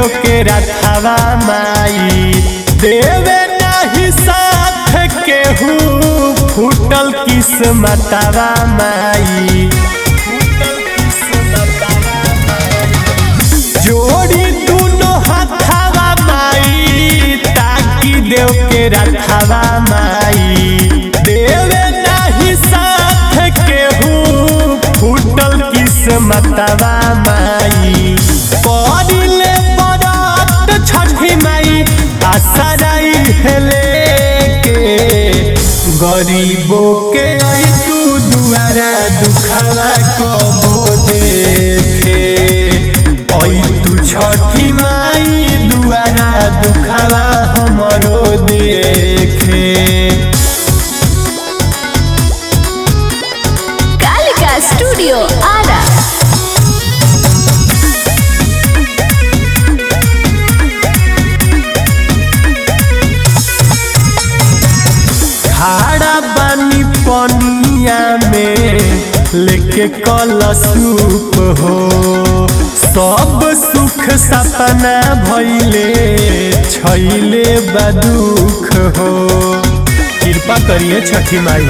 देव के रथवा माई देवे नहीं साथ केहू फूटल किस्मतवा माई जोड़ी दोनों हाथवा माई ताकि देव के रथवा माई देवे नहीं साथ केहू फूटल किस्मतवा माई पड़िले बरात छठी माई आसराई हेले के गरीबों के तू दुआरा दुखवा कबो देखे तू छठी माई दुआरा दुखवा हमरो देखे। कालिका स्टूडियो आरा। खाड़ा बानी पनिया में लेके कलसूप हो सब सुख सपना भइले छैले बदुख हो कृपा करिए छठी माई।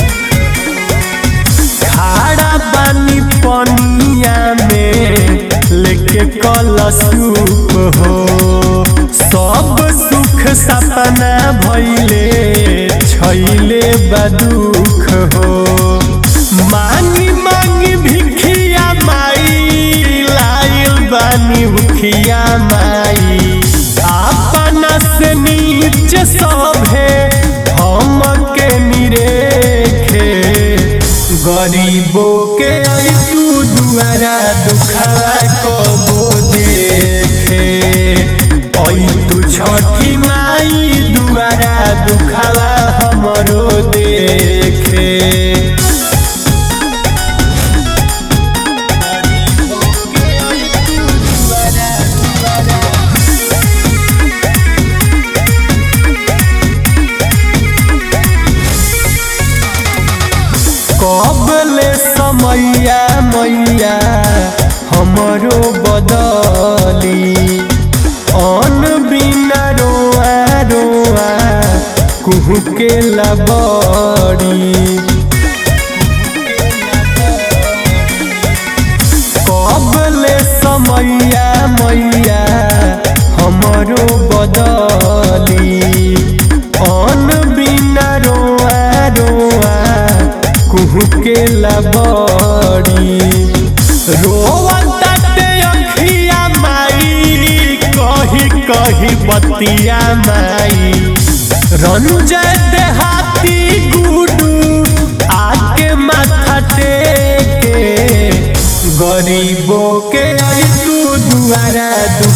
खाड़ा बानी पनिया में लेके कलसूप हो सब सुख सपना भइले छैले बदुख हो मांगी मांगी भिखिया माई लाइल बानी भुखिया माई अपना से नीचे सभे हम के निरेखे गरीबों के तू दुआरा दुखवा कबो देखे तू छठी माई दुआरा दुखवा हमरो देखे। कबले समैया मैया हमरो बदली अन बिना रोआ रोआ कुहू के लबड़ी कबले समैया मैया हमरो बदली अन बिना रोआ रोआ कुहू के लबड़ी रोवताटे अखिया माई कही कही बतिया माई रंजय देहाती गुडू आके माथा टेके गरीबों के तू दुआरा